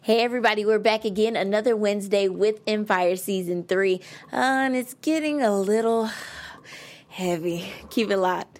Hey everybody, we're back again another Wednesday with Empire Season 3. And it's getting a little heavy. Keep it locked.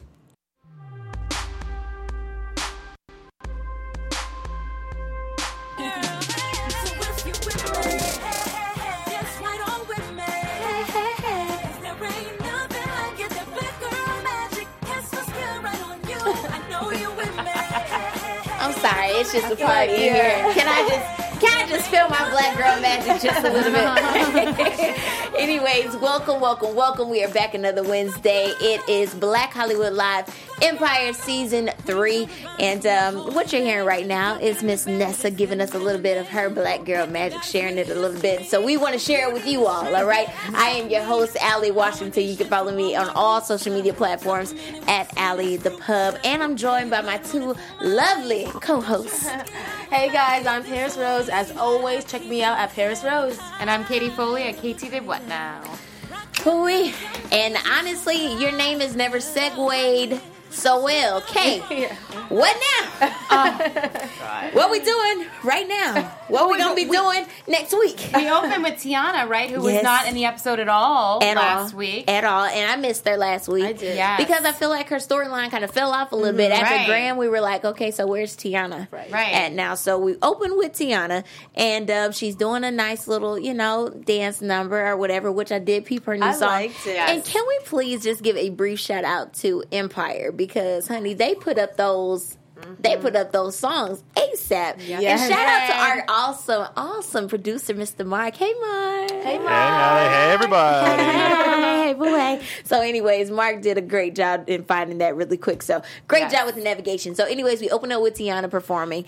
I'm sorry, it's just a party here. Can I just feel my black girl magic just a little bit? Anyways, welcome. We are back another Wednesday. It is Black Hollywood Live, Empire Season 3. And what you're hearing right now is Miss Nessa giving us a little bit of her black girl magic, sharing it a little bit. So we want to share it with you all right? I am your host, Allie Washington. You can follow me on all social media platforms at Allie the Pub. And I'm joined by my two lovely co-hosts. Hey guys, I'm Paris Rose. As always, check me out at Paris Rose. And I'm Katie Foley at KT Did What Now. Hooey. And honestly, your name has never segued so well. Kay, what now? What we doing right now? What we going to be doing next week? We opened with Tiana, right? Who was not in the episode at all last week. At all. And I missed her last week. I did. Yes. Because I feel like her storyline kind of fell off a little bit. After Graham, we were like, okay, so where's Tiana? Right. At now. So we opened with Tiana. And she's doing a nice little, dance number or whatever, which I did peep her new song. Liked it. And can we please just give a brief shout out to Empire? Because, honey, they put up those... They put up those songs ASAP. Yes. And shout out to our awesome producer, Mr. Mark. Hey, Mark. Hey, Mark. Hey, everybody. Hey, boy. So, anyways, Mark did a great job in finding that really quick. So, great job with the navigation. So, anyways, we opened up with Tiana performing.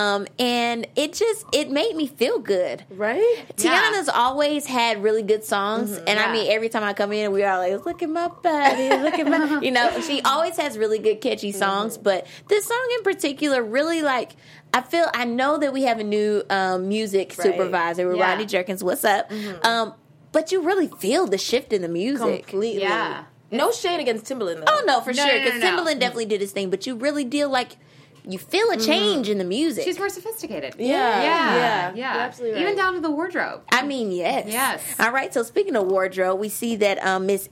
And it made me feel good. Right? Tiana's always had really good songs. And I mean, every time I come in, we are like, look at my body, look at my... she always has really good, catchy songs. But this song in particular really I know that we have a new music supervisor with Rodney Jerkins. What's up? But you really feel the shift in the music. Completely. Yeah. No shade against Timbaland, though. Oh, no, for sure. Because No. Timbaland definitely did his thing. But you really feel like you feel a change in the music. She's more sophisticated. Yeah. Yeah. You're absolutely right. Even down to the wardrobe. I mean, yes. Yes. All right, so speaking of wardrobe, we see that Miss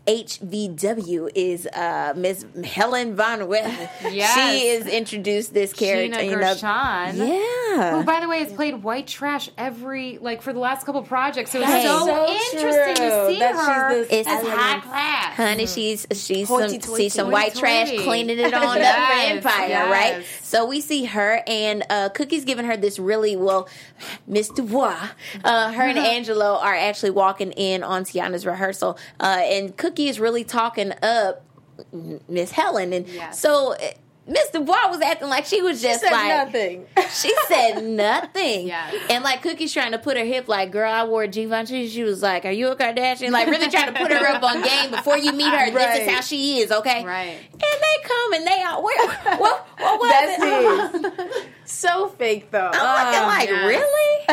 HVW is Miss Helen Von Webb. Yes. She is introduced this character. Gina Gershon. Yeah. Who, by the way, has played white trash for the last couple projects. So it's Hey. so interesting to see that her she's this as high element. class. Honey, she's Hoity-toity. some white trash Hoity-toity. cleaning it on up for Yes, Empire, yes. right? So we see her and Cookie's giving her this really, Miss Dubois, her and Angelo are actually walking in on Tiana's rehearsal. And Cookie is really talking up Miss Helen. And so Miss Dubois was acting like she was just nothing. She said nothing. Yes. And Cookie's trying to put her hip girl, I wore Givenchy. She was like, are you a Kardashian? Really trying to put her up on game before you meet her. This is how she is, okay? Right. And they come and they are, what was it? Besties. So fake, though. I'm looking really?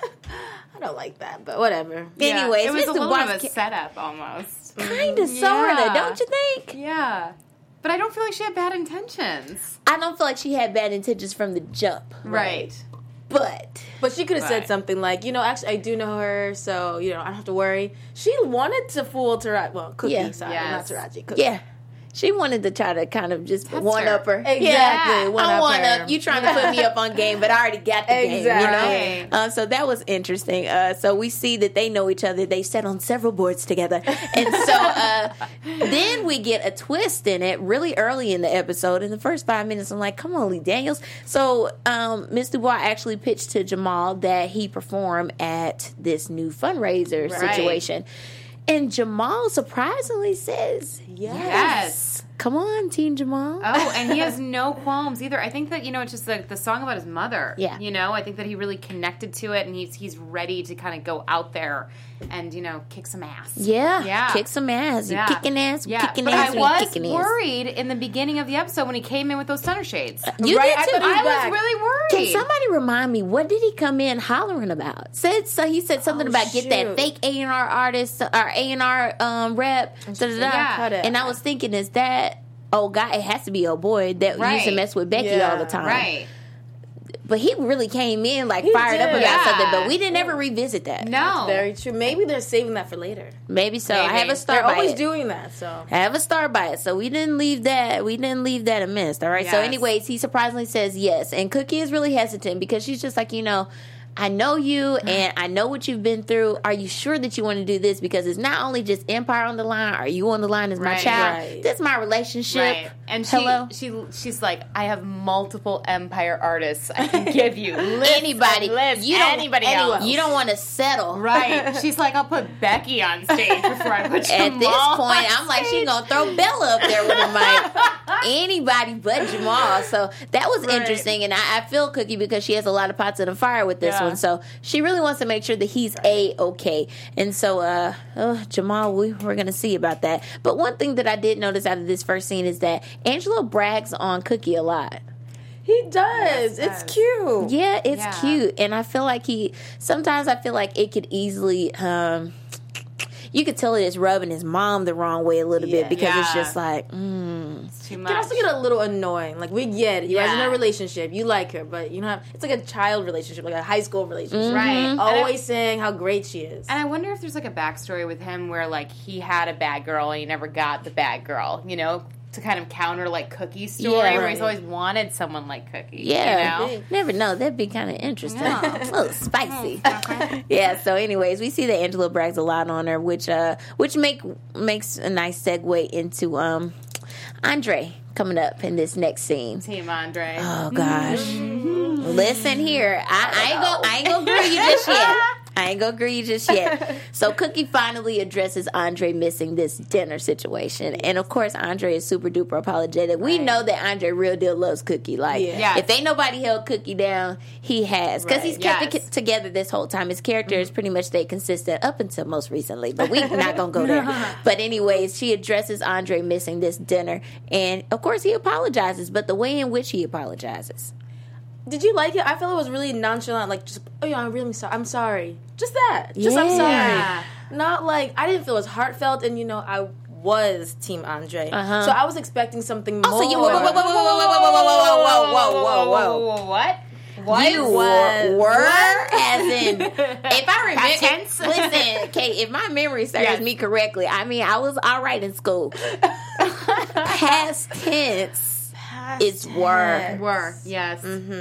I don't like that, but whatever. Anyways, it was Mr. a little Dubois bit of a setup almost. kind of, sort of, don't you think? Yeah. But I don't feel like she had bad intentions. I don't feel like she had bad intentions from the jump. Right. But But she could have said Right. something like, actually, I do know her, so, I don't have to worry. She wanted to fool Taraji. Well, Cookie, Yeah. sorry, Yes. not Taraji. Cookie. yeah. She wanted to try to kind of just Test one-up her. Exactly. Yeah, One I up one her. up. You trying to put me up on game, but I already got the Exactly. game, so that was interesting. So we see that they know each other. They sat on several boards together. And so then we get a twist in it really early in the episode. In the first 5 minutes, I'm like, come on, Lee Daniels. So Miss Dubois actually pitched to Jamal that he perform at this new fundraiser situation. And Jamal surprisingly says, Yes. Come on, Teen Jamal. Oh, and he has no qualms either. I think that, it's just the song about his mother. Yeah. I think that he really connected to it, and he's ready to kind of go out there and, kick some ass. Yeah. Kick some ass. Yeah. You kicking ass. Yeah. Kicking But ass. I was kicking ass. worried in the beginning of the episode when he came in with those stunner shades. You Right, did I too. thought he was I back. was really worried. Can somebody remind me, what did he come in hollering about? He said something about get that shoot. fake A&R artist or A&R rep. Yeah. Cut it. And I was thinking, is that old guy? It has to be old boy that used to Right. mess with Becky Yeah. all the time. Right. But he really came in like He fired up did. about Yeah. something. But we didn't ever revisit that. No. Very true. Maybe they're saving that for later. Maybe so. Maybe. I have a star They're by always it. doing that. So I have a star by it, so we didn't leave that amiss. All right. So, Yes. anyways, he surprisingly says yes, and Cookie is really hesitant because she's just like, I know you, and I know what you've been through. Are you sure that you want to do this? Because it's not only just Empire on the line. Are you on the line as my Right. child? Right. This is my relationship. Right. And Hello? she's like, I have multiple Empire artists I can give you. Anybody, you don't, anybody else. You don't want to settle. Right. She's like, I'll put Becky on stage before I put Jamal At this point, on I'm like, stage. she's gonna throw Bella up there with a mic. Anybody but Jamal. So that was Right. interesting, and I feel Cookie because she has a lot of pots in the fire with this Yeah. one. So she really wants to make sure that he's okay. And so, Jamal, we're gonna see about that. But one thing that I did notice out of this first scene is that Angelo brags on Cookie a lot. he does. Yes, It's does. cute. Yeah, it's Yeah. cute, and I feel like sometimes I feel like it could easily. You could tell it's rubbing his mom the wrong way a little bit because it's Yeah. just like, It's too It much. can also get a little annoying. Like, we get it. You guys are in Yeah. a relationship. You like her, but you know, it's like a child relationship, like a high school relationship. Right. And Always saying how great she is. And I wonder if there's like a backstory with him where like he had a bad girl and he never got the bad girl, to kind of counter like Cookie's story Yeah, where right. he's always wanted someone like Cookie. yeah, You know? never know. That'd be kind of interesting, Yeah. a little spicy. Okay. Yeah. So, anyways, we see that Angelo brags a lot on her, which makes a nice segue into Andre coming up in this next scene. Team Andre. Oh gosh. Listen here. I ain't gonna grill you just yet. I ain't gonna agree just yet. So Cookie finally addresses Andre missing this dinner situation. And of course Andre is super duper apologetic. We know that Andre real deal loves Cookie. Like Yeah. if ain't nobody held Cookie down, he has. Because he's kept Yes. it together this whole time. His character has pretty much stayed consistent up until most recently. But we're not gonna go there. But anyways, she addresses Andre missing this dinner. And of course he apologizes, but the way in which he apologizes. Did you like it? I felt it was really nonchalant. Like, just, oh yeah, I'm really sorry. I'm sorry. Just that. Just I'm Yeah. sorry. Not like, I didn't feel as heartfelt, and I was Team Andre. Uh-huh. So I was expecting something more. Also, you whoa. What? You were, as in, if I remember, tense? listen, Kate, if my memory serves Yes. me correctly, I mean, I was all right in school. Past tense is were. Were. Yes.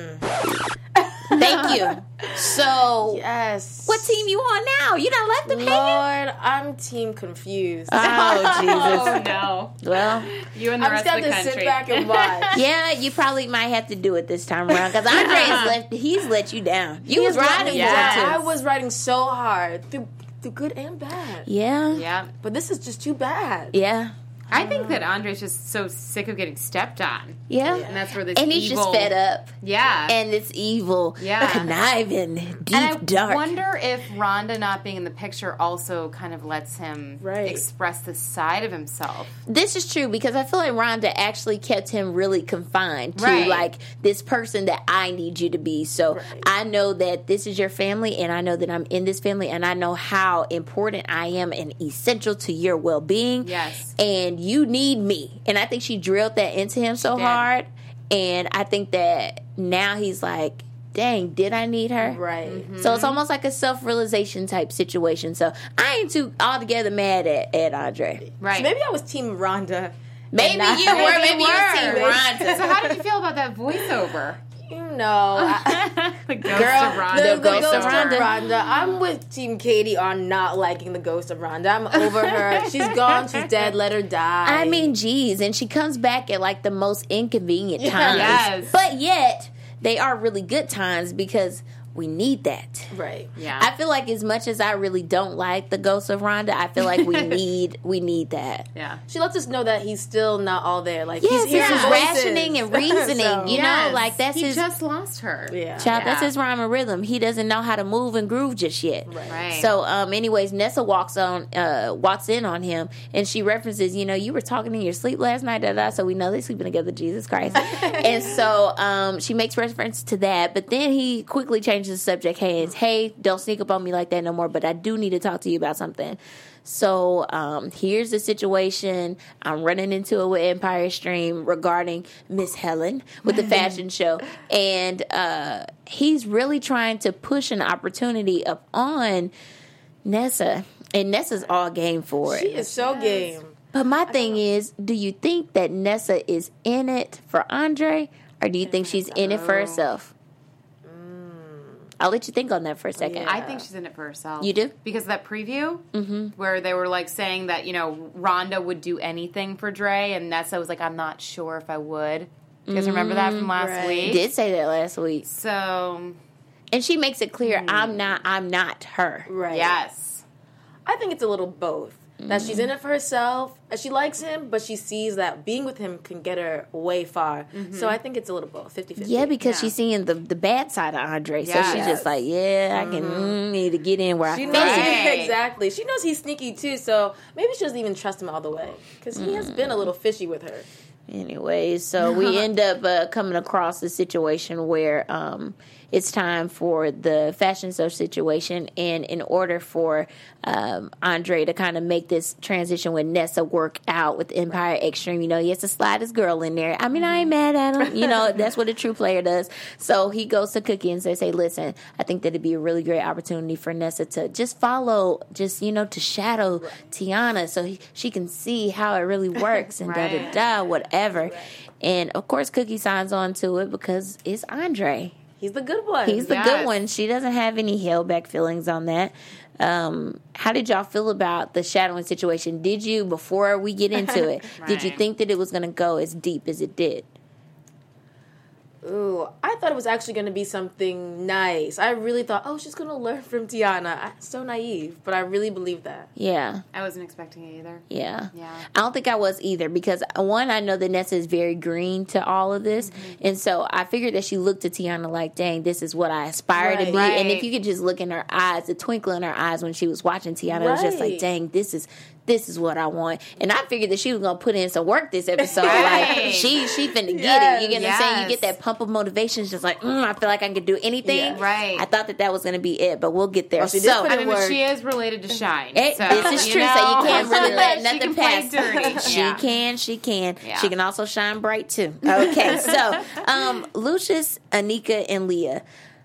Thank you. So, Yes. what team you on now? You done left them hanging? Lord, I'm Team Confused. Oh, Jesus. Oh no. Well, You and the I'm rest just of going the to country. sit back and watch. yeah, you probably might have to do it this time around because Andre has he's let you down. You was riding Yeah. for him, I too. was riding so hard through good and bad. Yeah. Yeah. But this is just too bad. Yeah. I think that Andre's just so sick of getting stepped on. Yeah. And that's where this And he's evil... just fed up. Yeah. And it's evil, Yeah. conniving, deep, and I dark. wonder if Rhonda not being in the picture also kind of lets him Right. express this side of himself. This is true because I feel like Rhonda actually kept him really confined to Right. like this person that I need you to be. So Right. I know that this is your family and I know that I'm in this family and I know how important I am and essential to your well-being. Yes. And you need me. And I think she drilled that into him so did. hard. And I think that now he's like, dang, did I need her? Right. So it's almost like a self-realization type situation. So I ain't too altogether mad at Andre. Right. So maybe I was Team Rhonda. Maybe And you not- were. Maybe you were Maybe. Team Rhonda. So how did you feel about that voiceover? The The ghost Girl, of Rhonda. the ghost of Rhonda. Rhonda. I'm with Team Katie on not liking the ghost of Rhonda. I'm over her. She's gone. She's dead. Let her die. I mean, geez, and she comes back at like the most inconvenient times. Yes. But yet, they are really good times because we need that. right. Yeah. I feel like as much as I really don't like the ghost of Rhonda, I feel like we need that. yeah. She lets us know that he's still not all there. Like Yes, he's hearing this is voices. rationing and reasoning. So, You know, like that's he his just lost her. yeah. child. That's Yeah. his rhyme and rhythm. He doesn't know how to move and groove just yet. Right. So, anyways, Nessa walks in on him, and she references, you were talking in your sleep last night, so we know they're sleeping together, Jesus Christ. And so, she makes reference to that, but then he quickly changes changes the subject. Hey, don't sneak up on me like that no more, but I do need to talk to you about something. So here's the situation. I'm running into it with Empire Stream regarding Miss Helen with the fashion show. And he's really trying to push an opportunity up on Nessa. And Nessa's all game for it. She is so game. But my thing is, do you think that Nessa is in it for Andre? Or do you think she's in it for herself? I'll let you think on that for a second. Yeah. I think she's in it for herself. You do? Because of that preview where they were like saying that, Rhonda would do anything for Dre, and Nessa was like, I'm not sure if I would. You guys remember that from last week? Did say that last week. So, And she makes it clear, I'm not her. Right. yes. I think it's a little both. That she's in it for herself. She likes him, but she sees that being with him can get her way far. So I think it's a little both, 50-50. Yeah, because she's seeing the bad side of Andre. So she's just like, I can need to get in where I She fit knows in. exactly. She knows he's sneaky too, so maybe she doesn't even trust him all the way. Because he has been a little fishy with her. Anyway, so we end up coming across a situation where it's time for the fashion show situation, and in order for Andre to kind of make this transition with Nessa work out with Empire Extreme, he has to slide his girl in there. I mean, I ain't mad at him. That's what a true player does. So he goes to Cookie and says, hey, listen, I think that it'd be a really great opportunity for Nessa to just follow, to shadow Tiana so she can see how it really works and da-da-da, whatever. And, of course, Cookie signs on to it because it's Andre. He's the good one. He's the good one. She doesn't have any held back feelings on that. How did y'all feel about the shadowing situation? Did you, before we get into it, did you think that it was going to go as deep as it did? Ooh, I thought it was actually going to be something nice. I really thought, she's going to learn from Tiana. So naive, but I really believe that. Yeah. I wasn't expecting it either. Yeah. Yeah. I don't think I was either because, one, I know that Nessa is very green to all of this. And so I figured that she looked at Tiana like, dang, this is what I aspire to be. Right. And if you could just look in her eyes, the twinkle in her eyes when she was watching Tiana, it was just like, dang, this is what I want. And I figured that she was going to put in some work this episode. Right. Like, she finna get it. You get what I'm saying? You get that pump of motivation. It's just like, I feel like I can do anything. Yeah. Right. I thought that was going to be it, but we'll get there. Well, she did put in But she is related to Shine. This is true, so you can't really let nothing pass. Dirty. She can. Yeah. She can also shine bright too. Okay, so Lucius, Anika, and Leah.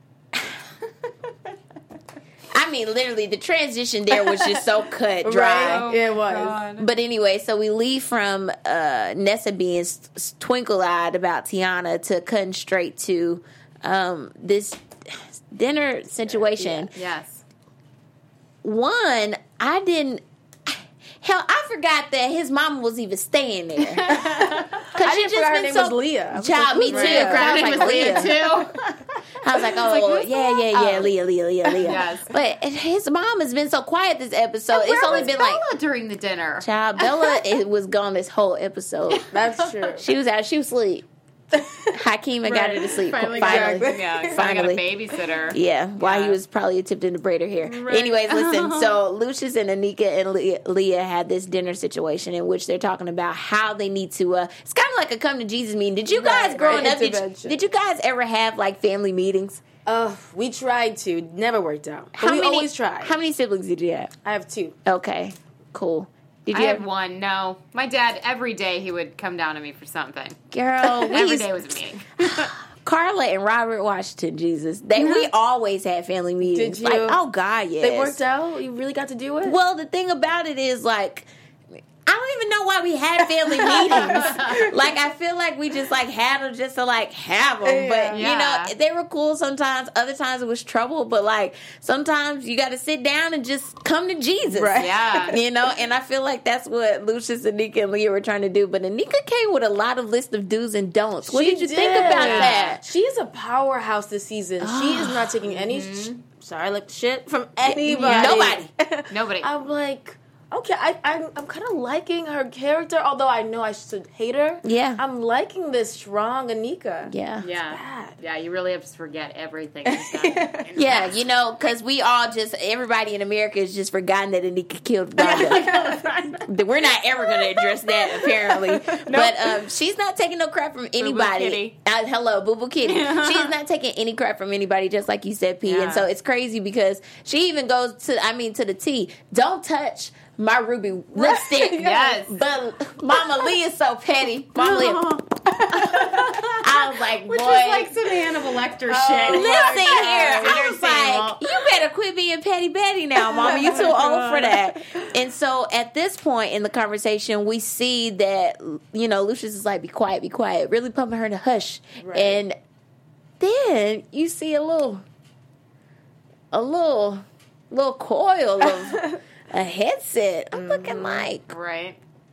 I mean, literally, the transition there was just so cut dry. Right? It was. But anyway, so we leave from Nessa being twinkle-eyed about Tiana to cutting straight to this dinner situation. Yes. One, I didn't. Hell, I forgot that his mama was even staying there. Because I didn't forget her name was Leah. Child, me too. Leah? I was like, Leah. too. I was like, oh, yeah, Leah. Yes. But his mom has been so quiet this episode. It's only been Bella like, during the dinner. child, Bella was gone this whole episode. That's true. She was asleep. Hakeem had got her to sleep. Finally. Yeah, Finally. got a babysitter. Yeah, while he was probably attempting to braid her hair. Right. Anyways, listen. So Lucius and Anika and Leah had this dinner situation in which they're talking about how they need to. It's kind of like a come to Jesus meeting. Did you guys growing up? Did you guys ever have like family meetings? We tried to. Never worked out. But we always tried. How many siblings did you have? I have 2. Okay, cool. Did I you had one. No, my dad every day he would come down to me for something. Girl, Every day was a meeting. Carla and Robert Washington, Jesus. We always had family meetings. Did you? Like, oh God, yes. They worked out? You really got to do it? Well, the thing about it is, like, I don't even know why we had family meetings. Like, I feel like we just, like, had them just to, like, have them. But, you know, they were cool sometimes. Other times it was trouble. But, like, sometimes you got to sit down and just come to Jesus. Right. Yeah. You know? And I feel like that's what Lucius, Anika, and Leah were trying to do. But Anika came with a lot of list of do's and don'ts. What did you think about that? She's a powerhouse this season. She is not taking any, shit from anybody. Nobody. I'm like... Okay, I'm kind of liking her character, although I know I should hate her. Yeah. I'm liking this strong Anika. Yeah. Yeah. Bad. Yeah, you really have to forget everything he's done. Yeah, you know, because we all just, everybody in America has just forgotten that Anika killed Rhonda. We're not ever going to address that, apparently. But she's not taking no crap from anybody. Hello, Boo Boo Kitty. She's not taking any crap from anybody, just like you said, P. Yeah. And so it's crazy because she even goes to the T. Don't touch my ruby lipstick. Yes. But Mama Lee is so petty. Mama Lee. I was like, Which boy. was like some Hannibal Lecter shit. Listen here. Your I was like, you better quit being petty Betty now, Mama. You too old for that. And so at this point in the conversation, we see that, you know, Lucius is like, be quiet, really pumping her to hush. Right. And then you see a little coil of a headset. I'm looking like, Right.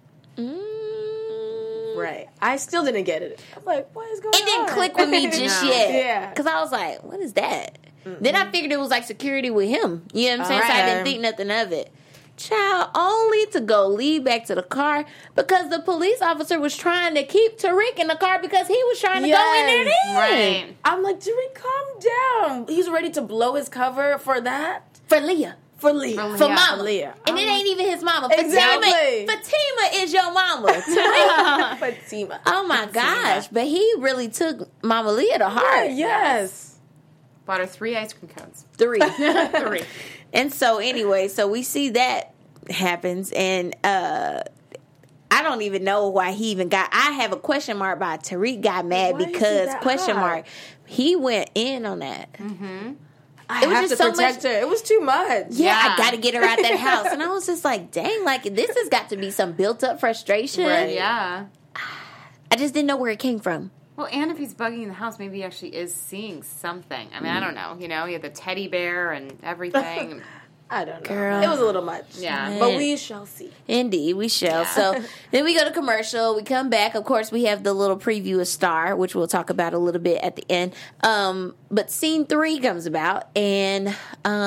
Right. I still didn't get it. I'm like, what is going on? It didn't click with me just No. yet. Yeah. Because I was like, what is that? Then I figured it was like security with him. You know what I'm saying? So I didn't think nothing of it. Child, only to go lead back to the car because the police officer was trying to keep Tariq in the car because he was trying to go in there then. Right. I'm like, Tariq, calm down. He's ready to blow his cover for that? For Leah. For Leah. For Yeah. mama. Leah. And it ain't even his mama. Exactly. Fatima is your mama. Tariq. Fatima. Oh my gosh. But he really took Mama Leah to heart. Yes. Bought her 3 ice cream cones. 3. 3. And so anyway, so we see that happens, and I don't even know why he even got. I have a question mark by Tariq got mad Why is he because that question hot? mark. He went in on that. I It was have just to so protect her. It was too much. Yeah, I Yeah. got to get her out that house, and I was just like, dang, like this has got to be some built up frustration. Right. Yeah. I just didn't know where it came from. Well, and if he's bugging the house, maybe he actually is seeing something. I mean, I don't know. You know, he had the teddy bear and everything. I don't know. Girl. It was a little much. Yeah. But we shall see. Indeed, we shall. Yeah. So then we go to commercial. We come back. Of course, we have the little preview of Star, which we'll talk about a little bit at the end. But scene 3 comes about, and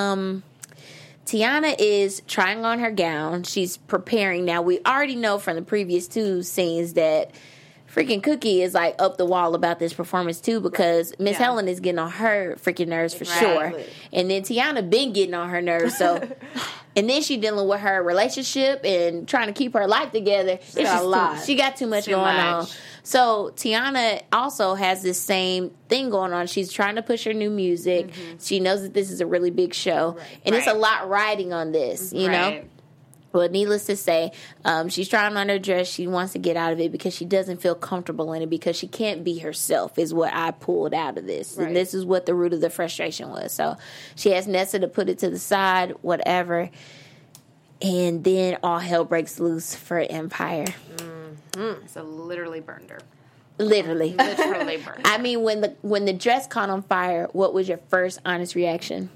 Tiana is trying on her gown. She's preparing. Now, we already know from the previous 2 scenes that freaking Cookie is like up the wall about this performance too, because Miss Yeah. Helen is getting on her freaking nerves for Exactly. sure. And then Tiana been getting on her nerves, so and then she dealing with her relationship and trying to keep her life together. It's got a just lot. She got too much Too going much. on. So Tiana also has this same thing going on. She's trying to push her new music. She knows that this is a really big show, and it's a Right. lot riding on this, you know? Right. Well, needless to say, she's trying on her dress. She wants to get out of it because she doesn't feel comfortable in it because she can't be herself, is what I pulled out of this. Right. And this is what the root of the frustration was. So she has Nessa to put it to the side, whatever. And then all hell breaks loose for Empire. So literally burned her. Literally. Literally burned her. I mean, when the dress caught on fire, what was your first honest reaction?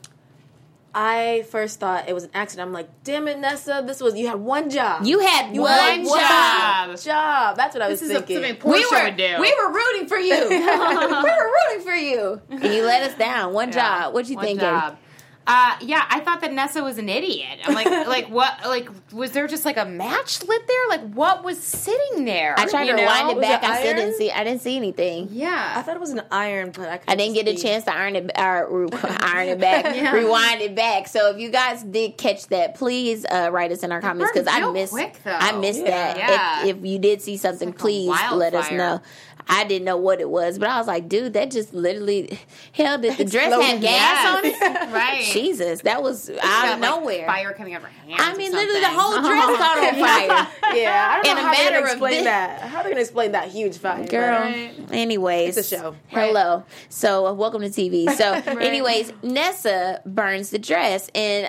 I first thought it was an accident. I'm like, damn it, Nessa, you had one job. You had one job. job. That's what I was This is thinking. something Portia would do. We were rooting for you. we were rooting for you. And you let us down. One job. What you One think, Gabe? job. Yeah, I thought that Nessa was an idiot. I'm like what? Like, was there just like a match lit there? Like, what was sitting there? I tried to you know? rewind it Was back. it I still iron? didn't see. I didn't see anything. I Yeah, thought it was an iron, but I didn't get a chance to iron it back, Yeah. rewind it back. So if you guys did catch that, please write us in our comments because burned I real missed. quick, though. I missed that. Yeah. If you did see something, like a please let us wildfire. know. I didn't know what it was, but I was like, dude, that just literally. Hell, did the dress Exploded. have gas on it? right. Jesus, that was out Got, of like, nowhere. fire coming out of her hands. I mean, or literally, the something. whole dress caught on fire. Yeah, I don't In know a how they're matter gonna of explain this- that. How are they gonna explain that huge fire? Girl. Right. Anyways, It's a show. Hello. So, welcome to TV. So, anyways, Nessa burns the dress, and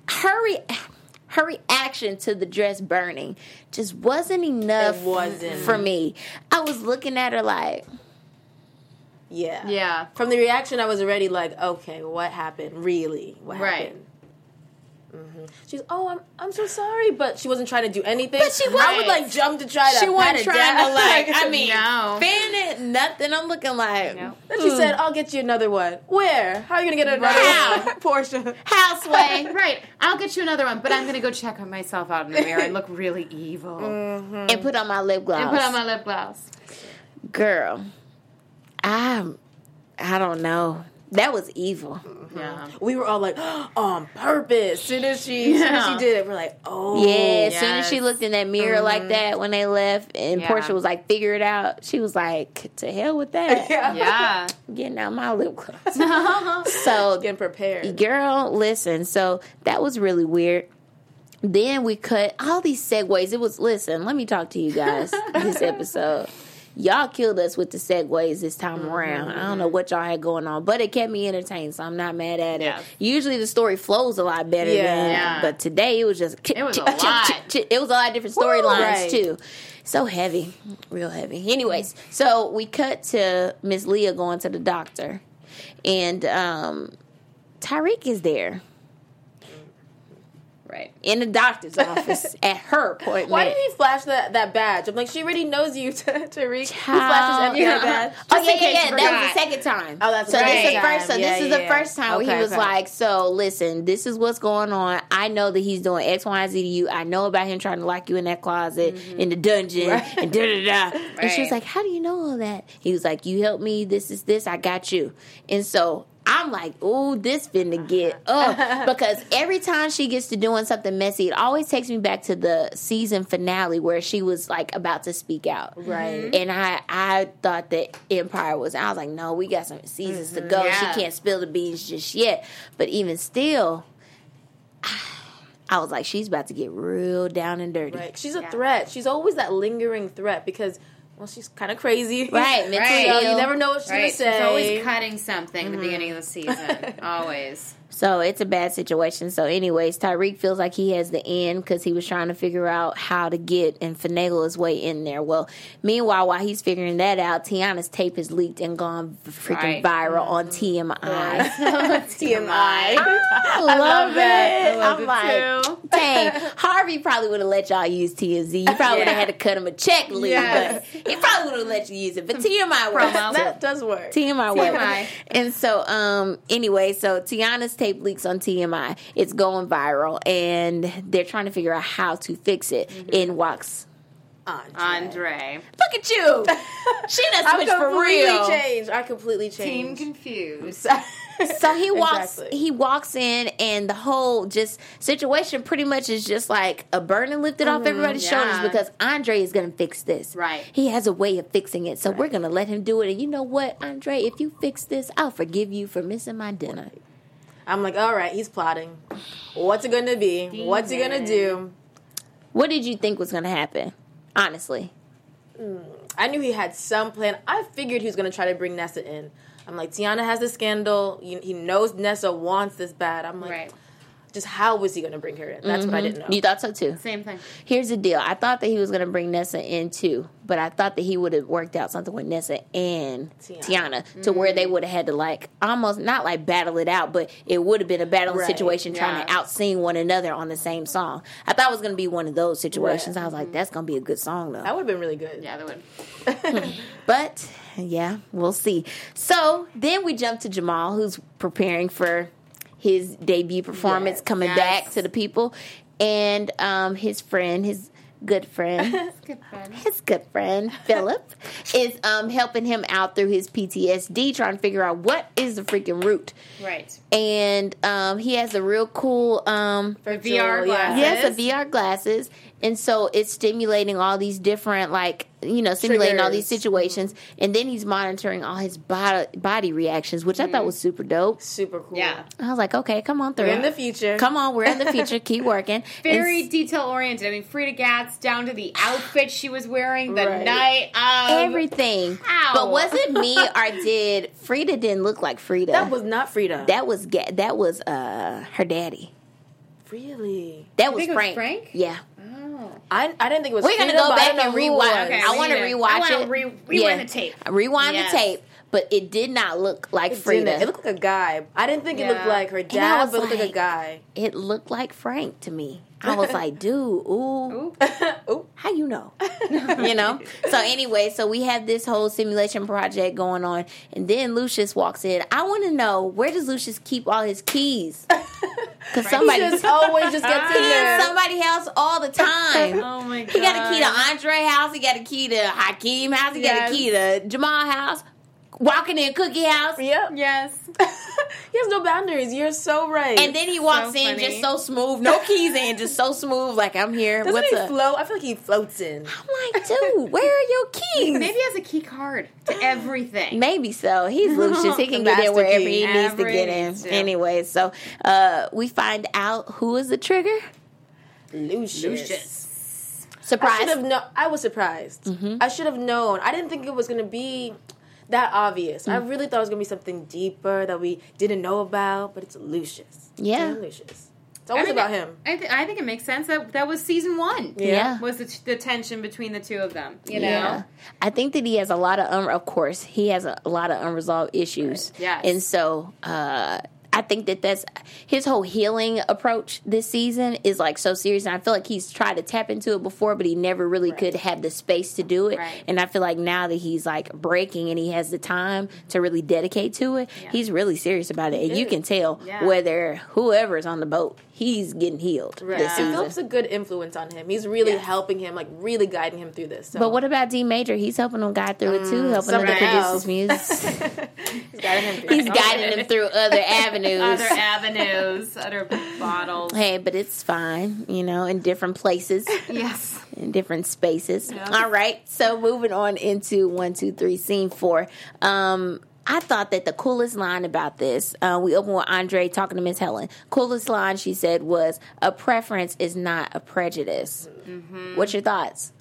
her reaction to the dress burning just wasn't enough It wasn't. for me. I was looking at her like, Yeah. Yeah. From the reaction, I was already like, okay, what happened? Really? What Right. happened? She's, I'm so sorry, but she wasn't trying to do anything. But she I would wasn't. like jump to try to. she pat wasn't it trying down. to like, I mean, No. fan it, nothing. I'm looking like, No. Then she said, "I'll get you another one." Where? How are you gonna get another How? one? Portia. houseway, Right. I'll get you another one, but I'm gonna go check on myself out in the mirror and look really evil and put on my lip gloss. and put on my lip gloss. Girl, I don't know. That was evil. Yeah. We were all like, on purpose. As soon as she did it, we're like, oh. Yeah, as soon as she looked in that mirror like that when they left, and Portia was like, figure it out, she was like, to hell with that. Yeah. Getting out my lip gloss. So, Getting prepared. girl, listen. So, that was really weird. Then we cut all these segues. It was, listen, let me talk to you guys this episode. Y'all killed us with the segues this time around. I don't know what y'all had going on, but it kept me entertained, so I'm not mad at it. Yeah. Usually the story flows a lot better but today it was just... It was a lot. It was a lot of different storylines, Right. too. So heavy. Real heavy. Anyways, so we cut to Miss Leah going to the doctor, and Tyreek is there. Right. In the doctor's office at her appointment. Why did he flash that badge? I'm like, she already knows you, Tariq. He flashes FBI badge. Oh, Just in case you That forgot. was the second time. Oh, that's so right. this is the first. So Yeah, this is yeah, the yeah. first time where he was like, "So listen, this is what's going on. I know that he's doing X, Y, and Z to you. I know about him trying to lock you in that closet in the dungeon and da da da." And she was like, "How do you know all that?" He was like, "You helped me. This is this. I got you." And so I'm like, "Ooh, this finna get up," because every time she gets to doing something messy, it always takes me back to the season finale where she was like about to speak out. Right. And I thought that Empire was, I was like, no, we got some seasons to go. Yeah. She can't spill the beans just yet. But even still, I was like, she's about to get real down and dirty. Right. She's a threat. She's always that lingering threat because, well, she's kind of crazy. Right, mentally Right. ill. You never know what she's going Right. to say. She's always cutting something at the beginning of the season. Always. So it's a bad situation. So anyways, Tyreek feels like he has the end because he was trying to figure out how to get and finagle his way in there. Well, meanwhile, while he's figuring that out, Tiana's tape has leaked and gone freaking viral on TMI. TMI. I love it. love I'm it like, too. dang, Harvey probably would have let y'all use TMZ. You probably would have had to cut him a check, Lee, Yes. but he probably would have let you use it. But TMI works. That does work. TMI works. TMI. And so, anyway, so Tiana's tape leaks on TMI. It's going viral, and they're trying to figure out how to fix it. In walks Andre. Look at you. She done I switched for real. completely Team changed. confused. So he walks. Exactly. He walks in, and the whole just situation pretty much is just like a burden lifted off everybody's shoulders Yeah. because Andre is going to fix this. Right. He has a way of fixing it, so we're going to let him do it. And you know what, Andre? If you fix this, I'll forgive you for missing my dinner. I'm like, all right, he's plotting. What's it going to be? What's he going to do? What did you think was going to happen? Honestly, I knew he had some plan. I figured he was going to try to bring Nessa in. I'm like, Tiana has the scandal. He knows Nessa wants this bad. I'm like, Right. just how was he going to bring her in? That's what I didn't know. you thought so too. Same thing. Here's the deal. I thought that he was going to bring Nessa in too, but I thought that he would have worked out something with Nessa and Tiana to where they would have had to like almost not like battle it out, but it would have been a battling Right. situation trying to out-sing one another on the same song. I thought it was going to be one of those situations. Right. I was like, that's going to be a good song though. That would have been really good. Yeah, they would. But yeah, we'll see. So then we jump to Jamal, who's preparing for his debut performance, coming Yes. back to the people, and his friend, his good friend, Good friend. his good friend Philip is helping him out through his PTSD, trying to figure out what is the freaking root. Right. And he has a real cool VR yeah. glasses. yes, a VR glasses, and so it's stimulating all these different simulating all these Triggers. situations, and then he's monitoring all his body reactions, which I thought was super dope. Super cool. Yeah. I was like, okay, come on through. We're in the future. Come on, we're in the future. Keep working. Very And detail oriented. I mean, Frida Gatz down to the outfit she was wearing the Right. night of everything. Ow. But was it me or did Frida didn't look like Frida? That was not Frida. that was her daddy. really? That was think it was Frank. Frank? Yeah. Oh. I didn't think it was We're Frida, gonna go but I back don't and know who it rewatch. was. Okay, I want to me neither. rewatch I wanna it. rewind the tape. Rewind Yes. the tape, but it did not look like It Frida. didn't. It looked like a guy. I didn't think it looked Yeah. like her I dad, was but it looked like a like- guy. It looked like Frank to me. I was like, dude, ooh. Ooh. How you know? You know? So anyway, so we have this whole simulation project going on, and then Lucius walks in. I want to know, where does Lucius keep all his keys? Because He somebody just always just gets in he in there. somebody's house all the time. Oh my god. He got a key to Andre house. He got a key to Hakeem house. He got a key to Jamal house. walking in Cookie House. Yep. Yes. He has no boundaries. You're so right. And then he walks So in funny. just so smooth. No keys in, just so smooth. Like, I'm here. Doesn't What's he up? float? I feel like he floats in. I'm like, dude, where are your keys? Maybe he has a key card to everything. Maybe so. He's Lucius. He can The get in master wherever key. he needs to get in. Needs to. Anyway, so we find out who is the trigger. Lucius. Surprise. I was surprised. I should have known. I didn't think it was going to be that obvious. I really thought it was going to be something deeper that we didn't know about, but it's Lucius. Yeah. Damn Lucius. It's always about him. I think it makes sense. That was season 1. Yeah. Was the tension between the two of them. You know? Yeah. I think that he has a lot of, of course, he has a lot of unresolved issues. Right. Yes. And so, I think that that's his whole healing approach this season is like so serious. And I feel like he's tried to tap into it before, but he never really could have the space to do it. Right. And I feel like now that he's like breaking and he has the time to really dedicate to it, he's really serious about it. And you can tell whether whoever's on the boat, he's getting healed this And season. Philip's a good influence on him. He's really helping him, like really guiding him through this. So. But what about D Major? He's helping him guide through it too, helping him to something produce else. his music. He's guiding him through He's it. guiding him through other avenues. Other avenues, other bottles. Hey, but it's fine, in different places, Yes. in different spaces. All right, so moving on into 1, 2, 3, scene 4. I thought that the coolest line about this, we opened with Andre talking to Miss Helen. Coolest line she said was, "A preference is not a prejudice." Mm-hmm. What's your thoughts?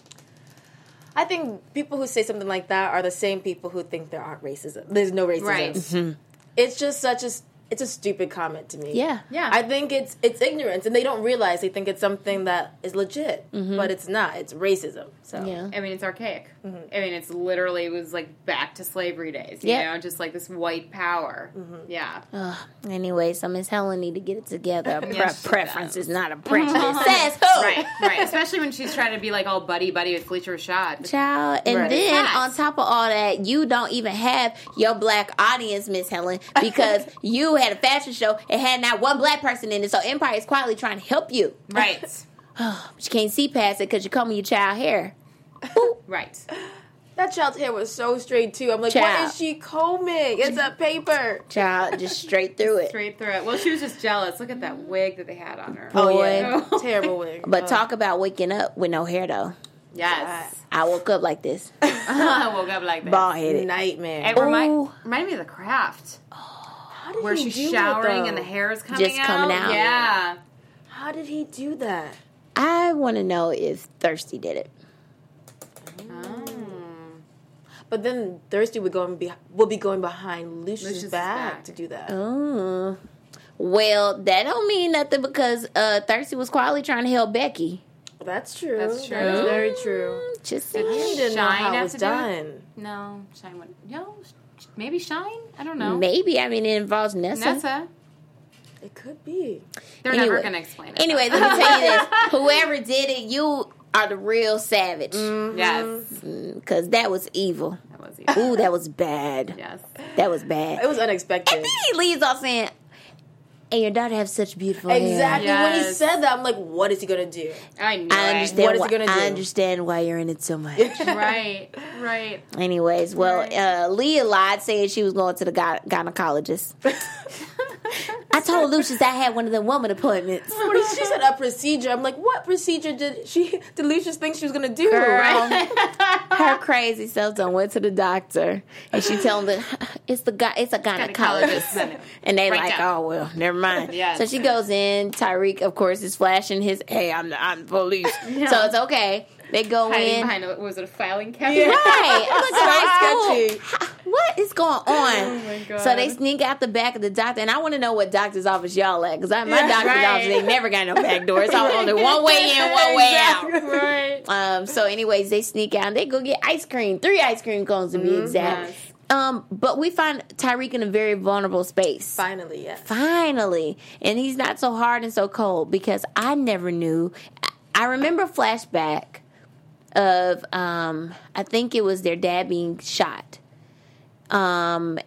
I think people who say something like that are the same people who think there aren't racism. There's no racism. Right. It's just it's a stupid comment to me. Yeah. Yeah. I think it's ignorance, and they don't realize they think it's something that is legit, but it's not. It's racism. So Yeah. I mean, it's archaic. I mean, it was like back to slavery days, you Yeah. know, just like this white power. Yeah. Anyway, so Miss Helen need to get it together. A Yes, she preference does. is not a prejudice. Says who? Right. Especially when she's trying to be like all buddy with Felicia Rashad. Child, and Right. then Facts. on top of all that, you don't even have your black audience, Miss Helen, because you had a fashion show and had not one black person in it. So Empire is quietly trying to help you. Right. But you can't see past it because you're combing your child hair. Right. that child's hair was so straight too. I'm like, Child. what is she combing? It's a paper. Child, just straight through it. Straight through it. Well, she was just jealous. Look at that wig that they had on her. Oh Boy. yeah, terrible wig. But talk about waking up with no hair, though. Yes. I woke up like this, I woke up like that. bald headed. nightmare. It Ooh. reminded me of The Craft. How did Where he she's do showering it, and the though? hair is coming Just coming out. Yeah. How did he do that? I want to know if Thirsty did it. But then Thirsty will be going behind Lucius' back to do that. Oh. Well, that don't mean nothing because Thirsty was quietly trying to help Becky. That's true. That's true. That's very true. Just I saying. didn't know Shine how it have was to do it? done. No, Shine would. No, maybe Shine? I don't know. Maybe. I mean, it involves Nessa. Nessa. It could be. They're Anyway. never going to explain it. Anyway, let me tell you this. Whoever did it, you are the real savage. Yes. Because that was evil. That was evil. Ooh, that was bad. Yes. That was bad. It was unexpected. And then he leaves off saying, "And your daughter has such beautiful hair." Exactly. When he Yes. said that, I'm like, what is he going to do? I know. I understand. What is he gonna do? I understand why you're in it so much. Right. Right. Anyways, well, Leah lied saying she was going to the gynecologist. I told Lucius I had one of the woman appointments. When she said a procedure, I'm like, what procedure did Lucius think she was going to do? Her crazy self done went to the doctor, and she told him that it's a gynecologist, Gynecologist. and they Right like, down. oh well, never mind. Yes. So she goes in. Tyreek, of course, is flashing his, "Hey, I'm the police," so it's okay. They go Hiding in. behind was it a filing cabinet? Right. I'm like, So "Wow, what is going on?" Oh my God. So they sneak out the back of the doctor, and I want to know what doctor's office y'all at, because my doctor's right. office ain't never got no back door. It's all only one way in, one way out. Right. So anyways, they sneak out and they go get ice cream, 3 ice cream cones to be exact. Yes. But we find Tyreek in a very vulnerable space. Finally, yes. Finally. And he's not so hard and so cold, because I never knew. I remember a flashback of, I think it was their dad being shot. And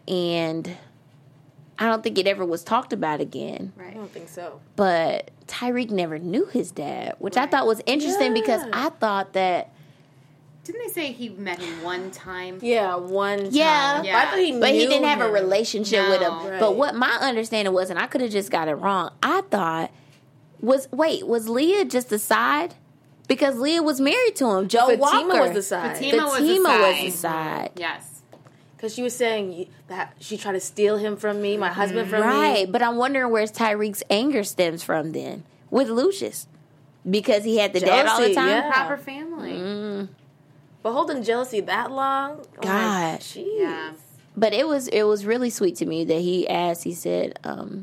I don't think it ever was talked about again. I don't think so. But Tyreek never knew his dad, which I thought was interesting because I thought that Didn't they say he met him one time? Yeah, one time. Yeah. But I thought he But he knew didn't have a him. relationship with him. Right. But what my understanding was, and I could have just got it wrong, I thought, was Leah just a side? Because Leah was married to him. Joe Fatima Walker. was the side. Fatima was the Fatima was side. the side. Yes. Because she was saying that she tried to steal him from me, my husband from me. Right. But I'm wondering where Tyreek's anger stems from then with Lucius. Because he had the dad all the Jealousy, time? yeah. Proper family. But holding jealousy that long? Oh God. Jeez. Yeah. But it was really sweet to me that he asked, he said,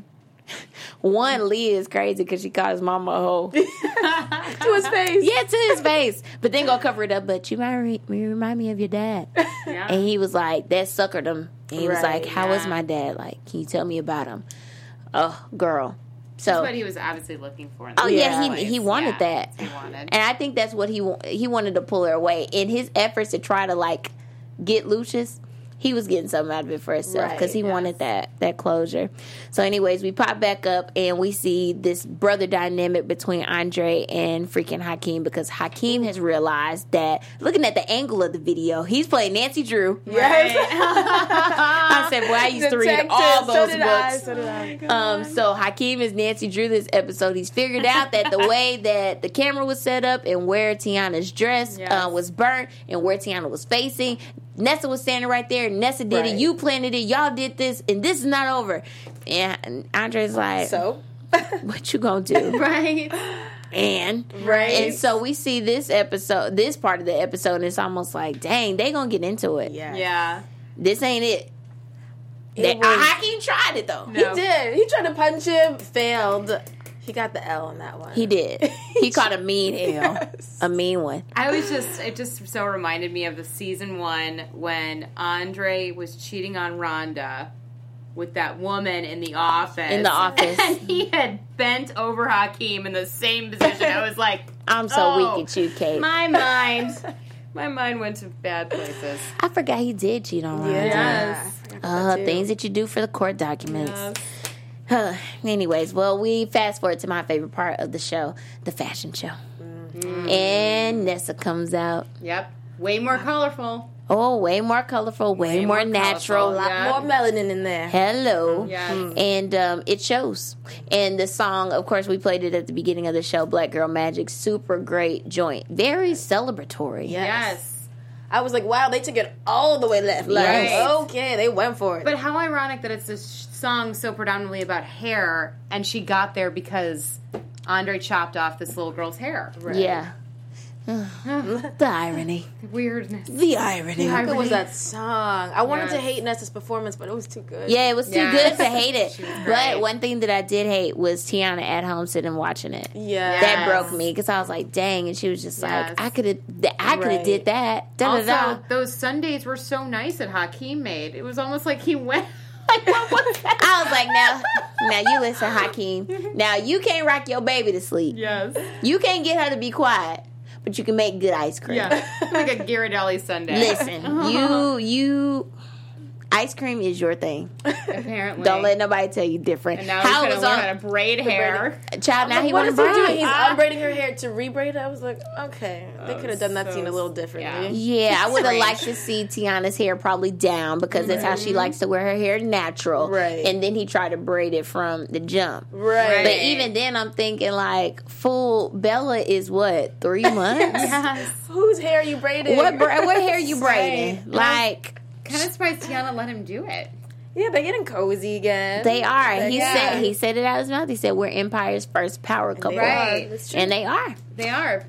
one, Leah is crazy because she called his mama a hoe. To his face. Yeah, to his face. But then go cover it up. But you remind me of your dad. Yeah. And he was like, that suckered him. And he was Right, like, how is yeah. my dad? Like, can you tell me about him? Oh, girl. That's So, what he was obviously looking for. In oh the yeah, first he place. wanted Yeah, that. that's what he wanted. And I think that's what he wanted to pull her away. In his efforts to try to, like, get Lucius, he was getting something out of it for himself because he Right, wanted that closure. So anyways, we pop back up and we see this brother dynamic between Andre and freaking Hakeem because Hakeem has realized that, looking at the angle of the video, he's playing Nancy Drew. Yes. I said, well, I used to read Detective. all So those did books. So did I. So Hakeem is Nancy Drew this episode. He's figured out that the way that the camera was set up and where Tiana's dress Yes. was burnt and where Tiana was facing, Nessa was standing right there. Nessa did it. Right. You planted it. Y'all did this, and this is not over. And Andre's like, So? what you gonna do? Right. And Right. and so we see this part of the episode, and it's almost like, dang, they gonna get into it. Yeah. Yeah. This ain't it. It was- Hakeem tried it though. No. He did. He tried to punch him, failed. He got the L on that one. He did. He caught a mean L, Yes. a mean one. It just so reminded me of the season 1 when Andre was cheating on Rhonda with that woman in the office. In the office. And he had bent over Hakeem in the same position. I was like, I'm so oh, weak at you, Kate. My mind went to bad places. I forgot he did cheat on Rhonda. Yes. Things that you do for the court documents. Anyways, well, we fast forward to my favorite part of the show, the fashion show. And Nessa comes out. Yep. Way more colorful. Oh, way more colorful, way more more natural. colorful, yeah. More melanin in there. Hello. Yes. And it shows. And the song, of course, we played it at the beginning of the show, Black Girl Magic. Super great joint. Very celebratory. Yes. I was like, wow, they took it all the way left. Like, Yes. okay, they went for it. But how ironic that it's a song so predominantly about hair, and she got there because Andre chopped off this little girl's hair. Yeah. The irony. Weirdness. The irony. How good was that song? I wanted to Yes. hate Nessa's performance, but it was too good. Yeah, it was too Yes. good to hate it. She was But great. one thing that I did hate was Tiana at home sitting watching it. Yeah. That Yes. broke me because I was like, "Dang!" And she was just Yes. like, "I could have Right. did that." Da, da, da. Also, those Sundays were so nice that Hakeem made. It was almost like he went. Like, what was that? I was like, now you listen, Hakeem. Now you can't rock your baby to sleep. Yes. You can't get her to be quiet, but you can make good ice cream. Yeah. Like a Ghirardelli Sunday. Listen, you ice cream is your thing. Apparently. Don't let nobody tell you different. And now How he's it was going to learn on how to braid hair. child. Now he What want is to he doing? braid. He's unbraiding her hair to rebraid it. I was like, okay, they could have done that so- scene a little differently. Yeah, I would have Strange. liked to see Tiana's hair probably down because that's how she likes to wear her hair natural. Right. And then he tried to braid it from the jump. Right. But even then, I'm thinking like, full Bella is what, 3 months? Yes. Whose hair are you braiding? What hair are you braiding? Like, Kind of surprised Tiana let him do it. Yeah, they're getting cozy again. they are. He Yeah. said it out of his mouth. He said we're Empire's first power couple. Right. That's true. And they are. They are.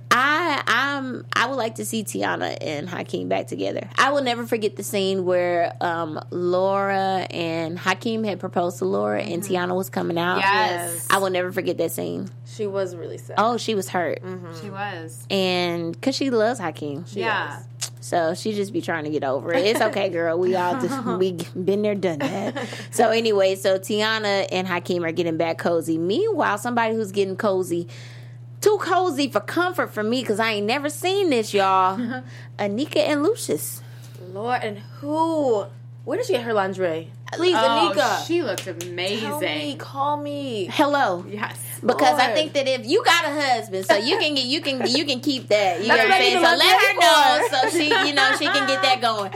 I would like to see Tiana and Hakeem back together. I will never forget the scene where Laura and Hakeem had proposed to Laura and Tiana was coming out. Yes. I will never forget that scene. She was really sad. Oh, she was hurt. She was. And because she loves Hakeem. Yeah. So she just be trying to get over it. It's okay, girl. We all we been there, done that. So anyway, so Tiana and Hakeem are getting back cozy. Meanwhile, somebody who's getting cozy, too cozy for comfort for me because I ain't never seen this, y'all. Anika and Lucius. Lord, and who? Where did she get her lingerie? Please, Oh, Anika. she looked amazing. Tell me, call me. Hello. Yes. Because I Lord. think that if you got a husband, so you can keep that. You know That's what I'm what I saying? need So to let her know look so she she can get that going.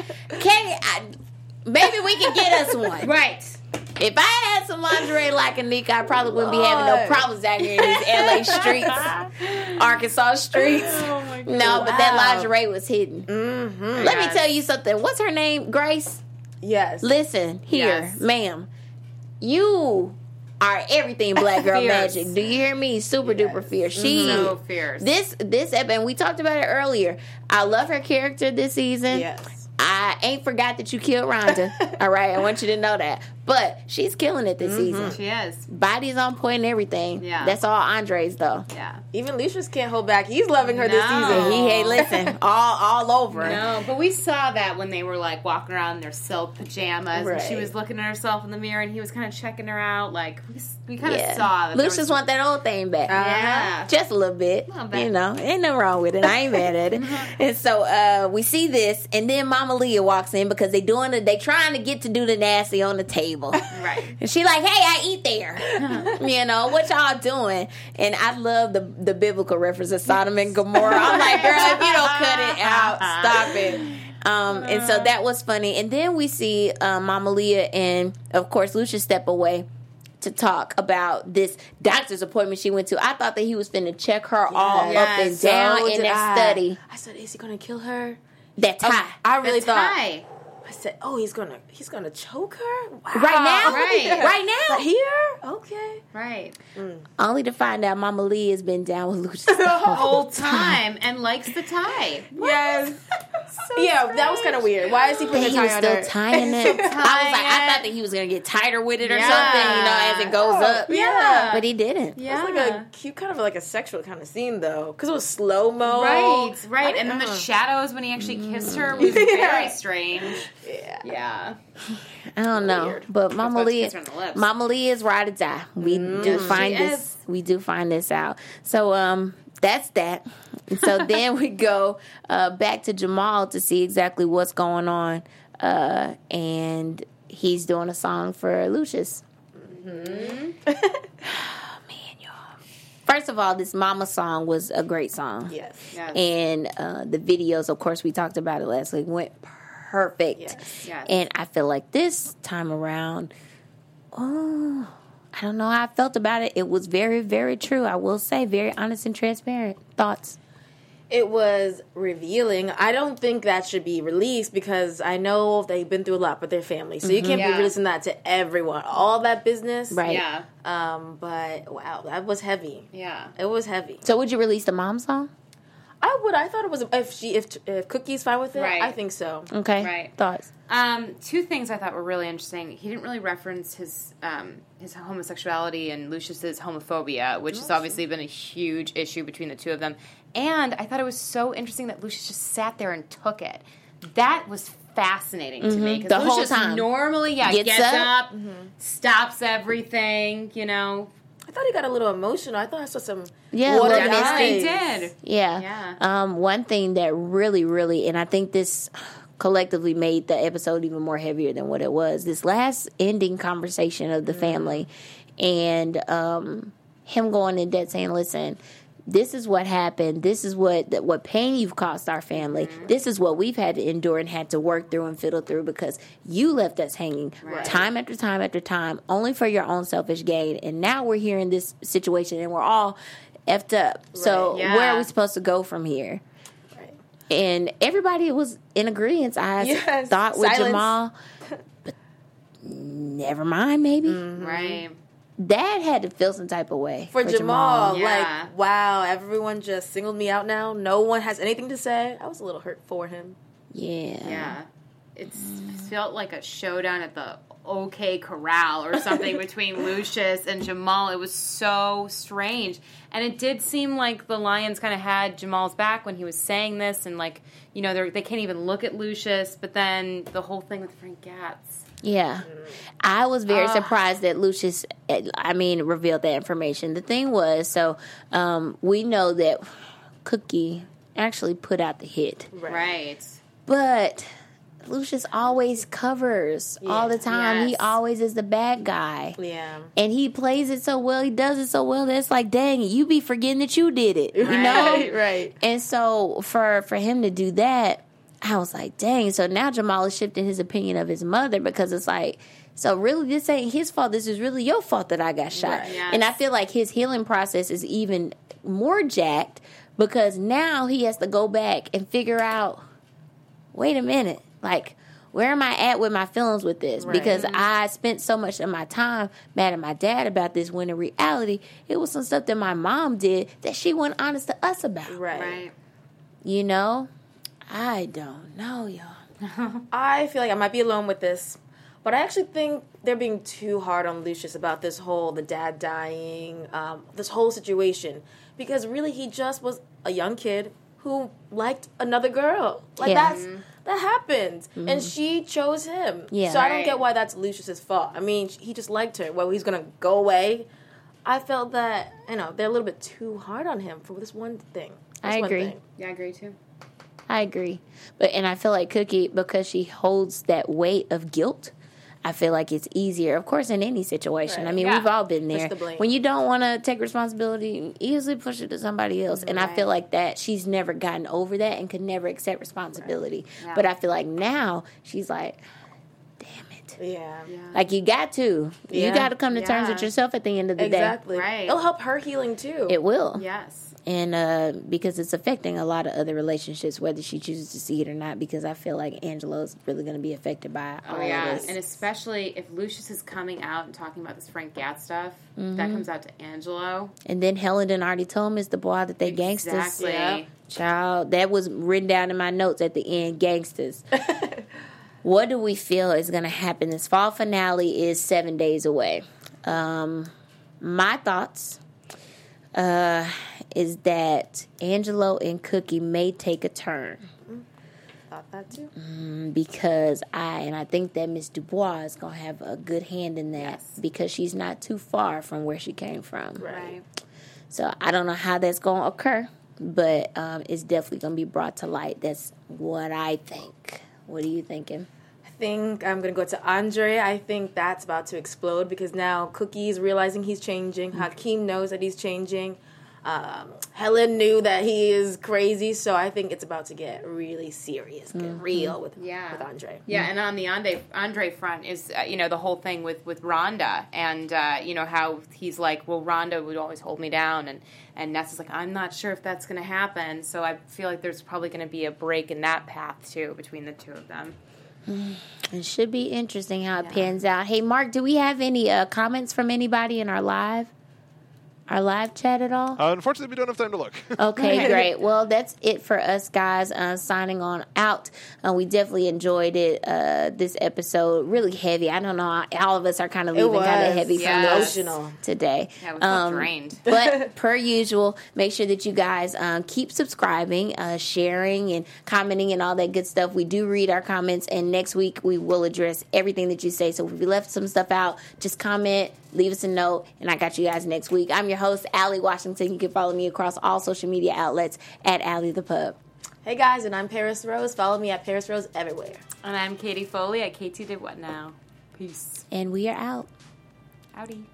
Maybe we can get us one. Right. If I had some lingerie like Anika, I probably wouldn't be having no Lord. problems out here in these LA streets, Arkansas streets. Oh my God. No, but that Wow. lingerie was hidden. Mm-hmm. Let me tell you something. What's her name? Grace? Yes. Listen here, Yes. ma'am. You are everything Black Girl Fierce. Magic. Do you hear me? Super duper fierce. She So fierce. this and we talked about it earlier. I love her character this season. Yes. I ain't forgot that you killed Rhonda. All right, I want you to know that. But she's killing it this season. She is. Body's on point and everything. Yeah. That's all Andre's though. Yeah. Even Lucius can't hold back. He's loving her this No. season. He ain't listen all over. No, but we saw that when they were like walking around in their silk pajamas, and she Right. was looking at herself in the mirror, and he was kind of checking her out. Like we kind of Yeah. saw that. there Lucius was- want that old thing back. Yeah. Just a little bit. Little bit. You know, ain't nothing wrong with it. I ain't mad at it. And so we see this, and then Mama Leah walks in because they trying to get to do the nasty on the table. Right. And she like, hey, I eat there. You know, what y'all doing? And I love the biblical reference of Sodom and Gomorrah. I'm like, girl, if you don't cut it out, stop it. And so that was funny. And then we see Mama Leah and, of course, Lucius step away to talk about this doctor's appointment she went to. I thought that he was finna check her all up and Yes, down So in did that study. I said, is he gonna kill her? That tie. I really The thought. tie. I said, oh, he's gonna choke her. Wow. Right now? Right. Right now? Like, here? Okay. Right. Only to find out Mama Leah has been down with Lucius the The whole whole time and likes the tie. Yes. Yeah, that was kind of weird. Why is he putting a He was tie on still her? tying it. I was like, I it. thought that he was gonna get tighter with it or Yeah. something, you know, as it goes up. Yeah. But he didn't. Yeah. It's like a cute, kind of like a sexual kind of scene, though, because it was slow mo. Right. And then the shadows when he actually kissed her was very strange. Yeah. Yeah. I don't know, Weird. but Mama about to Leah, kiss her on the lips. Mama Leah is ride or die. We do find She this. is. We do find this out. So that's that. And so then we go back to Jamal to see exactly what's going on, and he's doing a song for Lucius. First of all, this Mama song was a great song. Yes. Yes. And the videos, of course, we talked about it last week, went perfect. Yes. Yes. And I feel like this time around, I don't know how I felt about it. It was very, very true. I will say, very honest and transparent. Thoughts? It was revealing. I don't think that should be released because I know they've been through a lot with their family. So you can't Yeah. be releasing that to everyone. All that business. Right. Yeah. But wow, that was heavy. Yeah. It was heavy. So would you release the Mom song? I would. I thought it was if Cookie's fine with it. Right. I think so. Okay. Right. Thoughts? Two things I thought were really interesting. He didn't really reference his homosexuality and Lucius's homophobia, which has obviously been a huge issue between the two of them. And I thought it was so interesting that Lucius just sat there and took it. That was fascinating to me The because whole Lucius time. normally, Gets gets up. up, stops everything, you know. I thought he got a little emotional. I thought I saw some Yeah, water little eyes. They did. Yeah. Yeah. One thing that really, really, and I think this collectively made the episode even more heavier than what it was. This last ending conversation of the family and him going in debt saying, listen, this is what happened. This is what pain you've caused our family. This is what we've had to endure and had to work through and fiddle through because you left us hanging time after time after time, only for your own selfish gain. And now we're here in this situation and we're all effed up. So Yeah. where are we supposed to go from here? Right. And everybody was in agreement. I Yes. thought with Silence. Jamal, but never mind, maybe. Right. Dad had to feel some type of way. For Jamal, Yeah. like, wow, everyone just singled me out now. No one has anything to say. I was a little hurt for him. Yeah. Yeah. It felt like a showdown at the OK Corral or something between Lucius and Jamal. It was so strange. And it did seem like the Lions kind of had Jamal's back when he was saying this. And, like, you know, they can't even look at Lucius. But then the whole thing with Frank Gatz. Yeah. I was very surprised that Lucius, revealed that information. The thing was, so we know that Cookie actually put out the hit. Right. But Lucius always covers all the time. Yes. He always is the bad guy. Yeah. And he plays it so well. He does it so well that it's like, dang, you be forgetting that you did it. You know? Right. And so for him to do that, I was like, dang. So now Jamal is shifting his opinion of his mother because it's like, so really this ain't his fault. This is really your fault that I got shot. Right. Yes. And I feel like his healing process is even more jacked because now he has to go back and figure out, wait a minute, like, where am I at with my feelings with this? Right. Because I spent so much of my time mad at my dad about this when in reality, it was some stuff that my mom did that she wasn't honest to us about. Right. You know? I don't know, y'all. I feel like I might be alone with this, but I actually think they're being too hard on Lucius about this whole, the dad dying, this whole situation. Because really, he just was a young kid who liked another girl. Like, Yeah. that happens. And she chose him. Yeah. So I don't Right. get why that's Lucius's fault. I mean, he just liked her. Well, he's going to go away. I felt that, they're a little bit too hard on him for this one thing. I agree. Yeah, I agree too. I agree. And I feel like Cookie, because she holds that weight of guilt, I feel like it's easier, of course, in any situation. Right. I mean, Yeah. we've all been there. Push the blame. When you don't want to take responsibility, easily push it to somebody else. And I feel like that she's never gotten over that and could never accept responsibility. Yeah. But I feel like now she's like, damn it. Yeah. Like, you got to. You Yeah. got to come to terms with yourself at the end of the Exactly. Right. It'll help her healing, too. day. It will. Yes. And because it's affecting a lot of other relationships, whether she chooses to see it or not, because I feel like Angela's really going to be affected by all Oh, yeah. of this. And especially if Lucius is coming out and talking about this Frank Gatz stuff, Mm-hmm. that comes out to Angelo. And then Helen done already told Miss Dubois that they gangsters. Exactly. Yeah. Child, that was written down in my notes at the end, gangsters. What do we feel is going to happen? This fall finale is 7 days away. My thoughts is that Angelo and Cookie may take a turn. Thought that, too. Because I think that Miss Dubois is going to have a good hand in that Yes. because she's not too far from where she came from. Right. So I don't know how that's going to occur, but it's definitely going to be brought to light. That's what I think. What are you thinking? I think I'm going to go to Andre. I think that's about to explode because now Cookie is realizing he's changing. Hakeem knows that he's changing. Helen knew that he is crazy, so I think it's about to get really serious, get real with Andre. Yeah, and on the Andre front is, the whole thing with Rhonda and, how he's like, well, Rhonda would always hold me down. And Nessa's like, I'm not sure if that's going to happen. So I feel like there's probably going to be a break in that path, too, between the two of them. It should be interesting how it pans out. Hey, Mark, do we have any comments from anybody in our live chat at all? Unfortunately, we don't have time to look. Okay, great. Well, that's it for us, guys. Signing on out. We definitely enjoyed it. This episode, really heavy. I don't know. All of us are kind of leaving kind of heavy from Yes. this Emotional. today. Yeah, we feel drained. But per usual, make sure that you guys keep subscribing, sharing, and commenting and all that good stuff. We do read our comments, and next week we will address everything that you say. So if we left some stuff out, just comment, leave us a note, and I got you guys next week. I'm your host, Allie Washington. You can follow me across all social media outlets at Allie the Pub. Hey guys, and I'm Paris Rose. Follow me at Paris Rose everywhere. And I'm Katie Foley at KT Did What Now. Peace. And we are out. Howdy.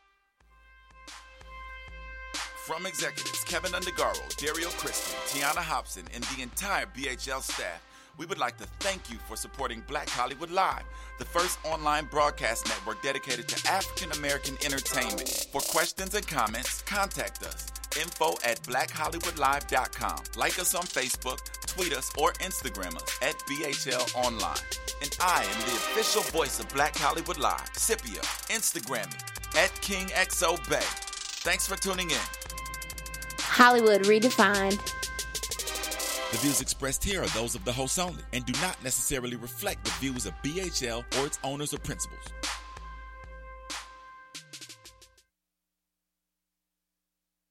From executives Kevin Undergaro, Dario Christie, Tiana Hobson, and the entire BHL staff, we would like to thank you for supporting Black Hollywood Live, the first online broadcast network dedicated to African American entertainment. For questions and comments, contact us. info@blackhollywoodlive.com. Like us on Facebook, tweet us, or Instagram us at BHL Online. And I am the official voice of Black Hollywood Live, Scipio. Instagram me at KingXOBay. Thanks for tuning in. Hollywood Redefined. The views expressed here are those of the hosts only and do not necessarily reflect the views of BHL or its owners or principals.